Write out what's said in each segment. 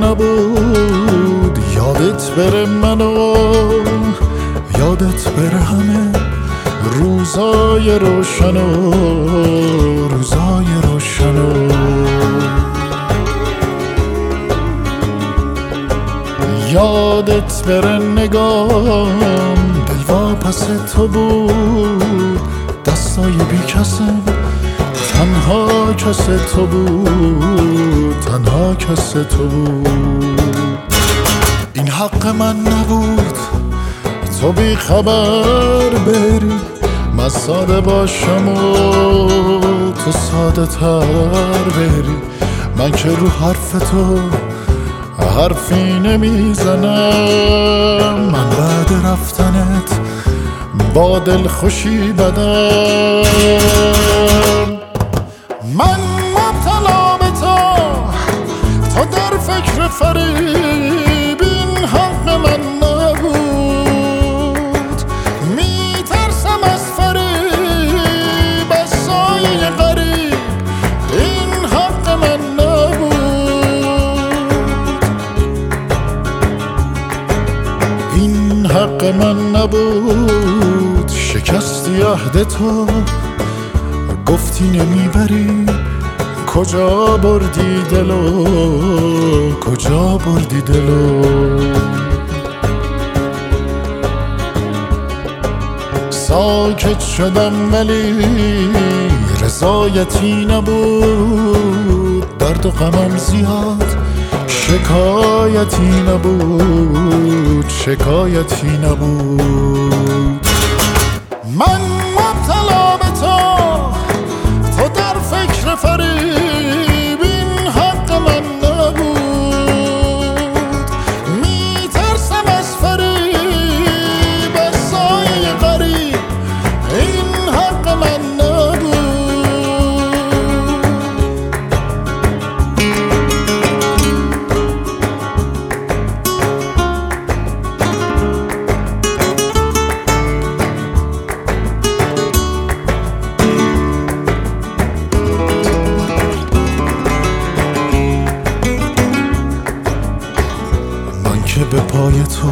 نبود یادت بره منو، یادت بره همه روزای روشنو، روزای روشنو. یادت بره نگام دلوا پس تو بود، دستای بی کسم تنها کس تو بود، تنها کس تو بود. این حق من نبود تو بی خبر بری، من ساده باشم و تو ساده تر بری. من که رو حرف تو حرفی نمیزنم، من بعد رفتنت با دل خوشی بدم. من مبتلا به تو در فکر فریب، این حق من نبود. میترسم از فریب، از سایه غریب، این حق من نبود. این حق من نبود. شکستی عهد تو، گفتی نمیبری، کجا بردی دلو، کجا بردی دلو. ساکت شدم ولی رضایتی نبود، درد و غمم زیاد شکایتی نبود، شکایتی نبود. من مبتلا به تو در فکر فریب، این حق من نبود. میترسم از فریب، از سایه غریب، این حق من نبود. که به پای تو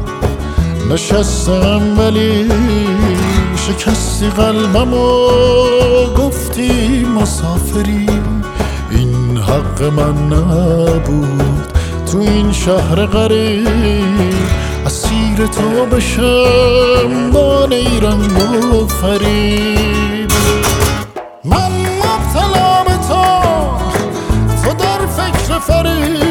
نشستم ولی شکستی قلبم و گفتی مسافری، این حق من نبود. تو این شهر غریب اسیر تو بشم با نیرنگ و فریب. من مبتلا به تو در فکر فریب،